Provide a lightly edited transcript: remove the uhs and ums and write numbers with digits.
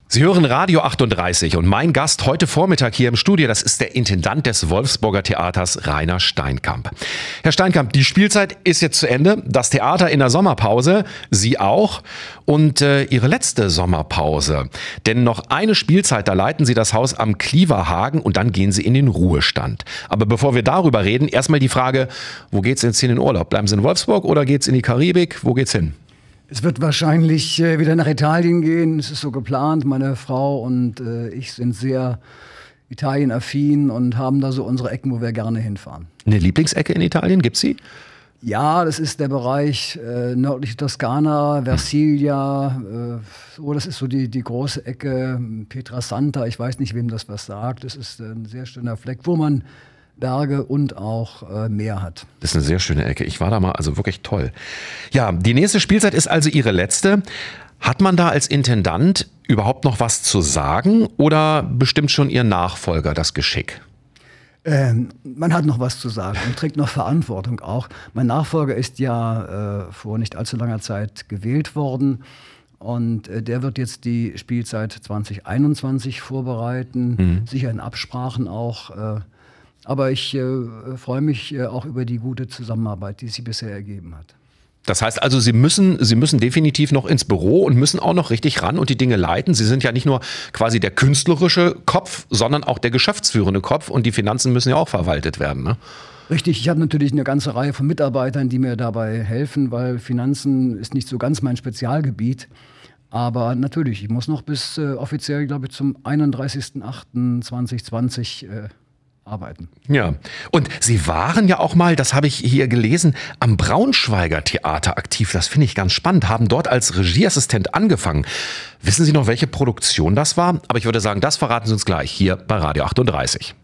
Sie hören Radio 38 und mein Gast heute Vormittag hier im Studio, das ist der Intendant des Wolfsburger Theaters, Rainer Steinkamp. Herr Steinkamp, die Spielzeit ist jetzt zu Ende, das Theater in der Sommerpause, Sie auch und Ihre letzte Sommerpause. Denn noch eine Spielzeit, da leiten Sie das Haus am Klieverhagen und dann gehen Sie in den Ruhestand. Aber bevor wir darüber reden, erstmal die Frage, wo geht's jetzt hin in den Urlaub? Bleiben Sie in Wolfsburg oder geht's in die Karibik? Wo geht's hin? Es wird wahrscheinlich wieder nach Italien gehen. Es ist so geplant. Meine Frau und ich sind sehr Italien-affin und haben da so unsere Ecken, wo wir gerne hinfahren. Eine Lieblingsecke in Italien, gibt's sie? Ja, das ist der Bereich nördliche Toskana, Versilia. Das ist so die große Ecke. Pietrasanta, ich weiß nicht, wem das was sagt. Das ist ein sehr schöner Fleck, wo man Berge und auch Meer hat. Das ist eine sehr schöne Ecke. Ich war da mal, also wirklich toll. Ja, die nächste Spielzeit ist also Ihre letzte. Hat man da als Intendant überhaupt noch was zu sagen oder bestimmt schon Ihr Nachfolger das Geschick? Man hat noch was zu sagen und trägt noch Verantwortung auch. Mein Nachfolger ist ja vor nicht allzu langer Zeit gewählt worden. Und der wird jetzt die Spielzeit 2021 vorbereiten, sicher in Absprachen auch. Aber ich freue mich auch über die gute Zusammenarbeit, die sie bisher ergeben hat. Das heißt also, Sie müssen definitiv noch ins Büro und müssen auch noch richtig ran und die Dinge leiten. Sie sind ja nicht nur quasi der künstlerische Kopf, sondern auch der geschäftsführende Kopf und die Finanzen müssen ja auch verwaltet werden, ne? Richtig, ich habe natürlich eine ganze Reihe von Mitarbeitern, die mir dabei helfen, weil Finanzen ist nicht so ganz mein Spezialgebiet. Aber natürlich, ich muss noch bis offiziell, glaube ich, zum 31.08.2020 arbeiten. Ja, und Sie waren ja auch mal, das habe ich hier gelesen, am Braunschweiger Theater aktiv. Das finde ich ganz spannend, haben dort als Regieassistent angefangen. Wissen Sie noch, welche Produktion das war? Aber ich würde sagen, das verraten Sie uns gleich hier bei Radio 38.